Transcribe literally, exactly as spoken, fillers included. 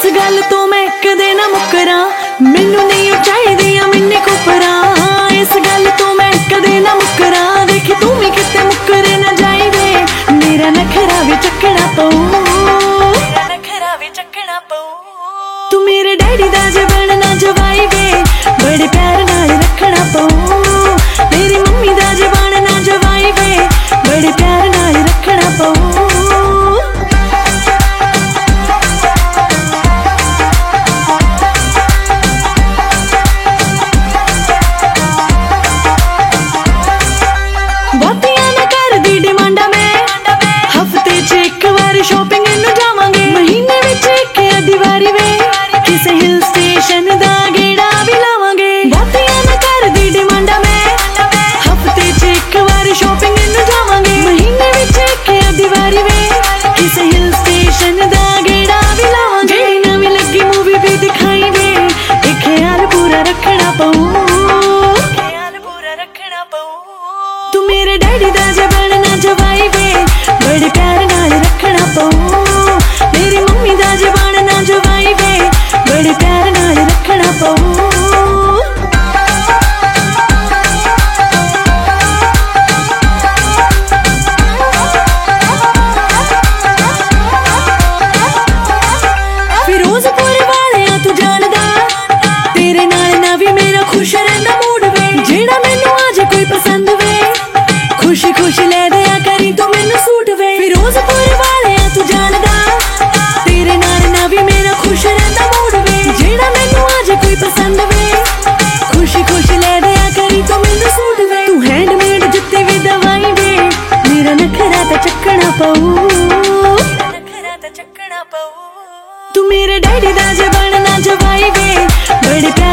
गल तो मैं कदे ना मुकरा, मैनू नहीं चाहिदियां मिन्नी कुपरा। इस गल तो मैं कदे ना मुकरा, देखी तू भी किते मुकरे ना जाई वे। मेरा नखरा भी चकना पऊ, मेरा नखरा भी चकना पऊ। तू मेरे डैडी दा जे बनना जवाई वे, बड़े प्यार नाल रखना पऊ। मेरी मम्मी दा जे बनना जवाई वे, बड़े प्यार नाल रखना पऊ। शॉपिंग नूं जावांगे महीने विच इक अद्धी वारी वे, किसे हिल स्टेशन दा गेड़ा भी लावांगे। बातियां ना कर दी डिमांडा में, हफ्ते च इक वारी शॉपिंग नूं जावांगे महीने विच इक अद्धी वारी वे, किसे हिल स्टेशन दा गेड़ा भी लावांगे। जेड़ी नवीं लगी मूवी भी दिखाई वे, एक ख्याल पूरा रखना पऊ, ख्याल पूरा रखना पऊ। तू मेरे डैडी दा जे बनना जवाई वे, बड़े प्यार नाल रखना पऊ। मेरी मम्मी दा जे बनना जवाई वे, बड़े प्यार नाल रखना पऊ। फिरोजपुर वालिया तू जानदा, तेरे नाल ना भी मेरा खुश रहंदा मूड वे। जेड़ा मैनू आज कोई पसंद वे, खुशी खुशी ले दिया करी तू मैनू सूट वे। फिरोजपुर वालिया तू जानदा, तेरे नाल ना भी मेरा खुश रहंदा मूड वे। जेड़ा मैनू आज कोई पसंद वे, खुशी खुशी ले दिया करी तू मैनू सूट वे। तू हैंडमेड जुत्ते भी दवाई वे, मेरा नखरा ते चकना पऊ, नखरा ते चकना पऊ। तू मेरे डैडी दा जे बनना जवाई वे, बड़े प्यार